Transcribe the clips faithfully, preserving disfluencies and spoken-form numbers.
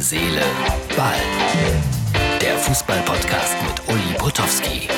Seele, Ball. Der Fußball-Podcast mit Uli Potowski.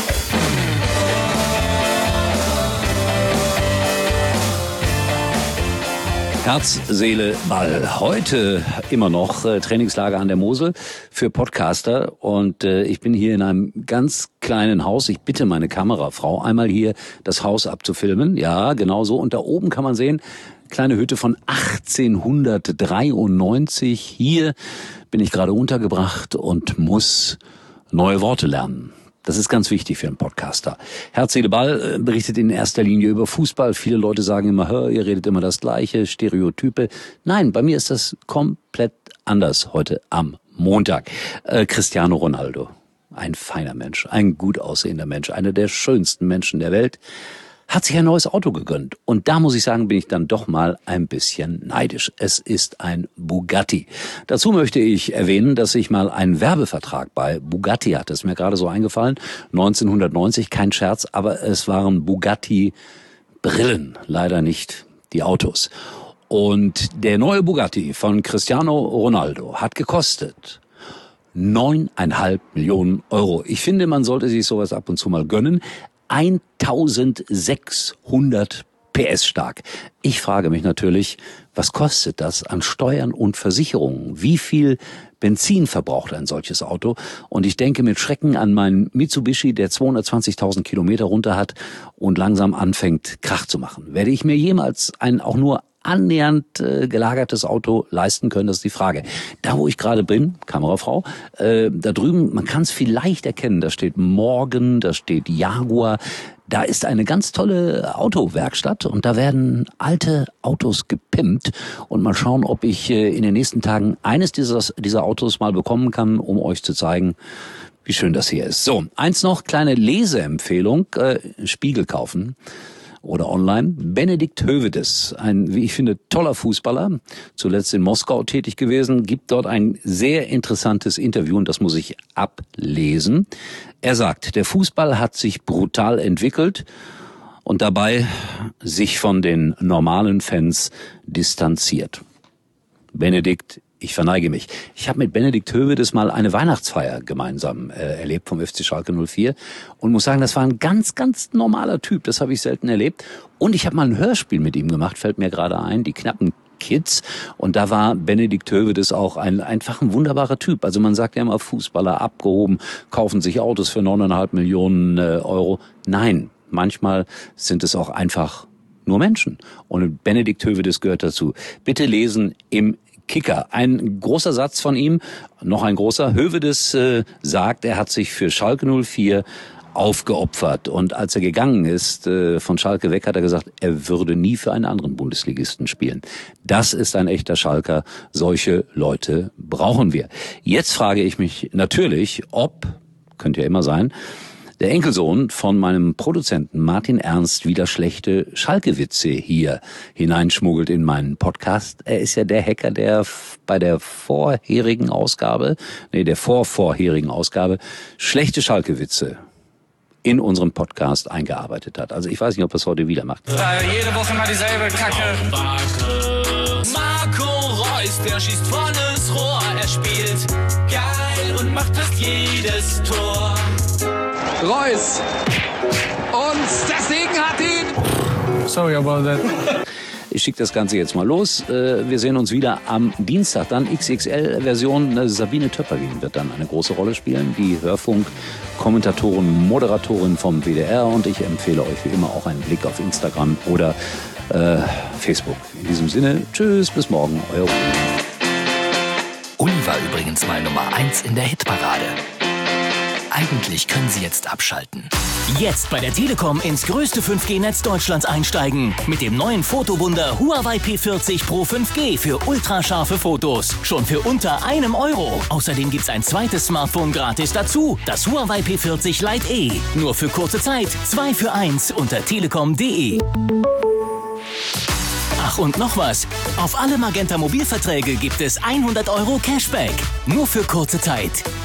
Herz, Seele, Ball. Heute immer noch äh, Trainingslager an der Mosel für Podcaster und äh, ich bin hier in einem ganz kleinen Haus. Ich bitte meine Kamerafrau einmal hier das Haus abzufilmen. Ja, genau so. Und da oben kann man sehen, kleine Hütte von achtzehnhundertdreiundneunzig. Hier bin ich gerade untergebracht und muss neue Worte lernen. Das ist ganz wichtig für einen Podcaster. Herz, Seele, Ball berichtet in erster Linie über Fußball. Viele Leute sagen immer, hör, ihr redet immer das Gleiche, Stereotype. Nein, bei mir ist das komplett anders heute am Montag. Äh, Cristiano Ronaldo, ein feiner Mensch, ein gut aussehender Mensch, einer der schönsten Menschen der Welt, hat sich ein neues Auto gegönnt. Und da muss ich sagen, bin ich dann doch mal ein bisschen neidisch. Es ist ein Bugatti. Dazu möchte ich erwähnen, dass ich mal einen Werbevertrag bei Bugatti hatte. Das ist mir gerade so eingefallen. neunzehnhundertneunzig, kein Scherz, aber es waren Bugatti-Brillen, leider nicht die Autos. Und der neue Bugatti von Cristiano Ronaldo hat gekostet neuneinhalb Millionen Euro. Ich finde, man sollte sich sowas ab und zu mal gönnen. eintausendsechshundert P S stark. Ich frage mich natürlich, was kostet das an Steuern und Versicherungen? Wie viel Benzin verbraucht ein solches Auto? Und ich denke mit Schrecken an meinen Mitsubishi, der zweihundertzwanzigtausend Kilometer runter hat und langsam anfängt, Krach zu machen. Werde ich mir jemals ein auch nur annähernd äh, gelagertes Auto leisten können, das ist die Frage. Da, wo ich gerade bin, Kamerafrau, äh, da drüben, man kann es vielleicht erkennen, da steht Morgan, da steht Jaguar, da ist eine ganz tolle Autowerkstatt und da werden alte Autos gepimpt und mal schauen, ob ich äh, in den nächsten Tagen eines dieser, dieser Autos mal bekommen kann, um euch zu zeigen, wie schön das hier ist. So, eins noch, kleine Leseempfehlung, äh, Spiegel kaufen. Oder online. Benedikt Höwedes, ein, wie ich finde, toller Fußballer, zuletzt in Moskau tätig gewesen, gibt dort ein sehr interessantes Interview und das muss ich ablesen. Er sagt, der Fußball hat sich brutal entwickelt und dabei sich von den normalen Fans distanziert. Benedikt, ich verneige mich. Ich habe mit Benedikt Höwedes mal eine Weihnachtsfeier gemeinsam äh, erlebt vom F C Schalke null vier und muss sagen, das war ein ganz, ganz normaler Typ. Das habe ich selten erlebt. Und ich habe mal ein Hörspiel mit ihm gemacht, fällt mir gerade ein, die knappen Kids. Und da war Benedikt Höwedes auch ein, einfach ein wunderbarer Typ. Also man sagt ja immer, Fußballer abgehoben, kaufen sich Autos für neuneinhalb Millionen äh, Euro. Nein, manchmal sind es auch einfach nur Menschen. Und Benedikt Höwedes gehört dazu. Bitte lesen im Kicker. Ein großer Satz von ihm, noch ein großer. Höwedes äh, sagt, er hat sich für Schalke null vier aufgeopfert. Und als er gegangen ist, äh, von Schalke weg, hat er gesagt, er würde nie für einen anderen Bundesligisten spielen. Das ist ein echter Schalker. Solche Leute brauchen wir. Jetzt frage ich mich natürlich, ob, könnte ja immer sein, der Enkelsohn von meinem Produzenten Martin Ernst wieder schlechte Schalke-Witze hier hineinschmuggelt in meinen Podcast. Er ist ja der Hacker, der bei der vorherigen Ausgabe, nee, der vorvorherigen Ausgabe schlechte Schalke-Witze in unserem Podcast eingearbeitet hat. Also ich weiß nicht, ob er es heute wieder macht. Da jede Woche mal dieselbe Kacke. Marco Reus, der schießt volles Rohr. Er spielt geil und macht fast jedes Tor. Reus. Und der Segen hat ihn. Sorry about that. Ich schicke das Ganze jetzt mal los. Wir sehen uns wieder am Dienstag. Dann X X L-Version. Sabine Töpperwien wird dann eine große Rolle spielen. Die Hörfunk-Kommentatorin, Moderatorin vom W D R. Und ich empfehle euch wie immer auch einen Blick auf Instagram oder äh, Facebook. In diesem Sinne, tschüss, bis morgen. Euer Uli. Uli war übrigens mal Nummer eins in der Hitparade. Eigentlich können Sie jetzt abschalten. Jetzt bei der Telekom ins größte fünf G-Netz Deutschlands einsteigen. Mit dem neuen Fotowunder Huawei P vierzig Pro fünf G für ultrascharfe Fotos. Schon für unter einem Euro. Außerdem gibt's ein zweites Smartphone gratis dazu. Das Huawei P vierzig Lite E. Nur für kurze Zeit. zwei für eins unter telekom punkt de. Ach und noch was. Auf alle Magenta Mobilverträge gibt es hundert Euro Cashback. Nur für kurze Zeit.